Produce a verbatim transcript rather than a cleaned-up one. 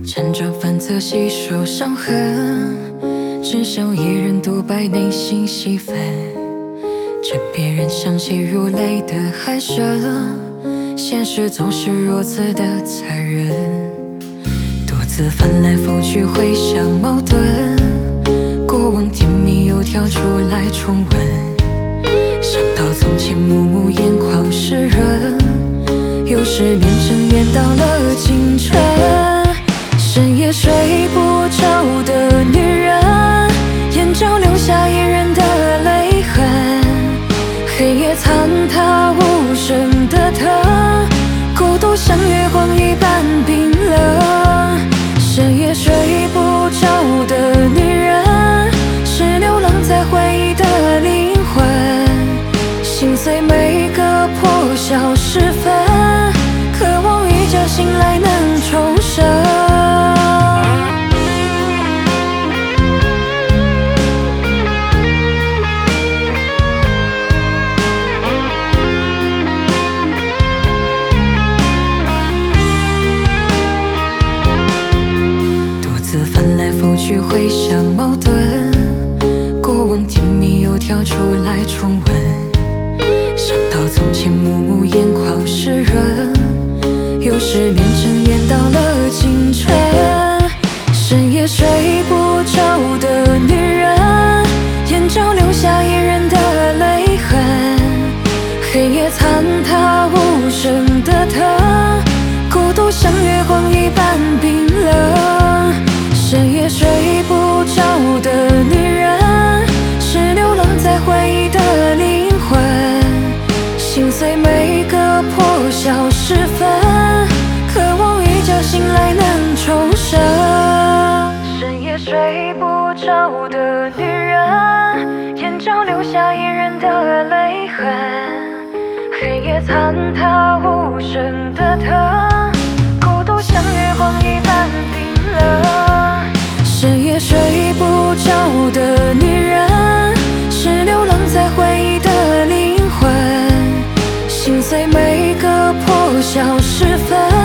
辗转反侧，细数伤痕，只剩一人独白，内心戏份。枕边人想起如泪的寒声，现实总是如此的残忍。独自翻来覆去，回想矛盾，过往甜蜜又跳出来重温。想到从前，暮暮眼眶湿润，有时连睁眼到了清晨。深夜睡不着的女人，眼角留下一人的泪痕。黑夜坍塌无声的疼，孤独像月光一般冰冷。深夜睡不着的女人，是流浪在回忆的灵魂。心碎每个破晓时分，渴望一觉醒来能重生。去回想矛盾，过往甜蜜又跳出来重温。想到从前，暮暮眼眶湿润，有时连睁眼到了清晨。深夜睡不着的女人，眼角留下一人的泪痕。黑夜坍塌无声的疼，孤独像月光一般冰冷。深夜睡不着的女人，是流浪在回忆的灵魂。心碎每个破晓时分，渴望一觉醒来能重生。深夜睡不着的女人，眼角留下一人的泪痕。黑夜坍塌无声的疼，孤独像月光一般冰冷。深夜睡不着的女人，是流浪在回忆的灵魂。心碎每个破晓时分，